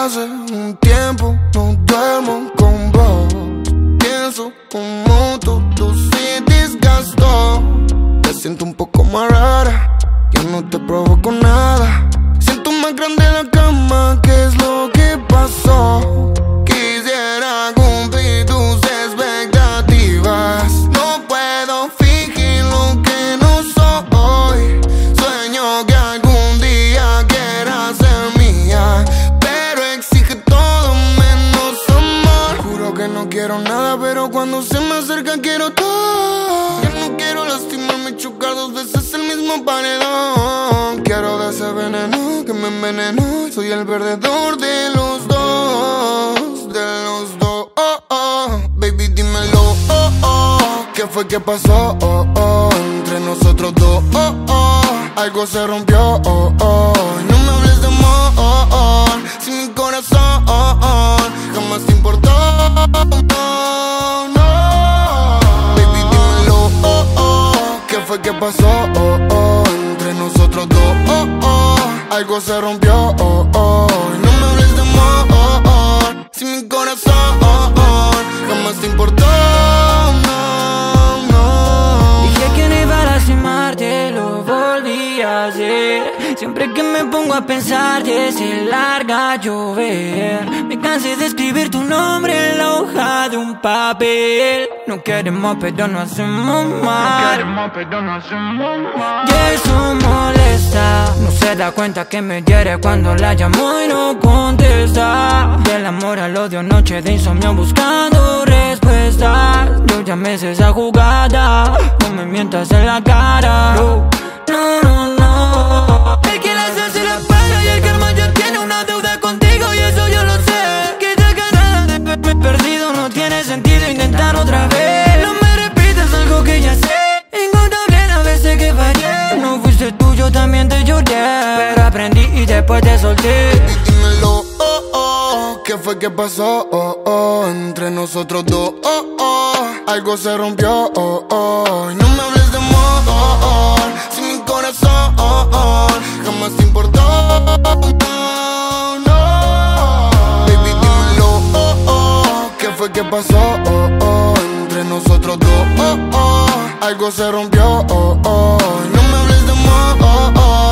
Hace un tiempo no duermo con vos. Pienso como todo se desgastó. Te siento un poco más rara, yo no te provoco nada. Siento más grande la cama, ¿qué es lo que pasó? Quisiera cumplir tus expectativas. No puedo fingir lo que no soy. Sueño que algún día quieras ser mía, pero exige todo menos amor. Juro que no quiero nada, pero cuando se me acerca quiero todo. Ya no quiero lastimarme, chocar dos veces el mismo paredón. Quiero de ese veneno que me envenenó. Soy el perdedor de los dos, de los dos. Baby, dímelo, ¿qué fue que pasó? Entre nosotros dos, algo se rompió. No me hables de amor, si mi corazón jamás te importó. No. Baby, dímelo, ¿qué fue que pasó? Entre nosotros dos, algo se rompió. No me hables de amor, si mi corazón jamás te importó. No, no. Dije que no iba a lastimarte, lo volví a hacer. Siempre que me pongo a pensarte se larga a llover. Me cansé de escribir tu nombre en la hoja de un papel. No queremos pero no hacemos mal. Y eso molesta. No se da cuenta que me hiere cuando la llamo y no contesta. Del amor al odio, noche de insomnio buscando respuestas. Yo ya me sé esa jugada, no me mientas en la cara. No, no, no, no. El que las hace la paga y el karma ya tiene una deuda contigo y eso yo lo sé. Que te ganas de verme perdido, no tiene sentido intentar otra vez. No me repitas algo que ya sé. Incontable las veces que fallé. No fuiste tú, yo también te lloré, pero aprendí y después te solté. Baby, dímelo, ¿qué fue que pasó? Entre nosotros dos, algo se rompió. No me hables de amor, si mi corazón jamás te importó. No. Baby, dímelo, ¿qué fue que pasó? Entre nosotros dos, algo se rompió. No me hables de amor,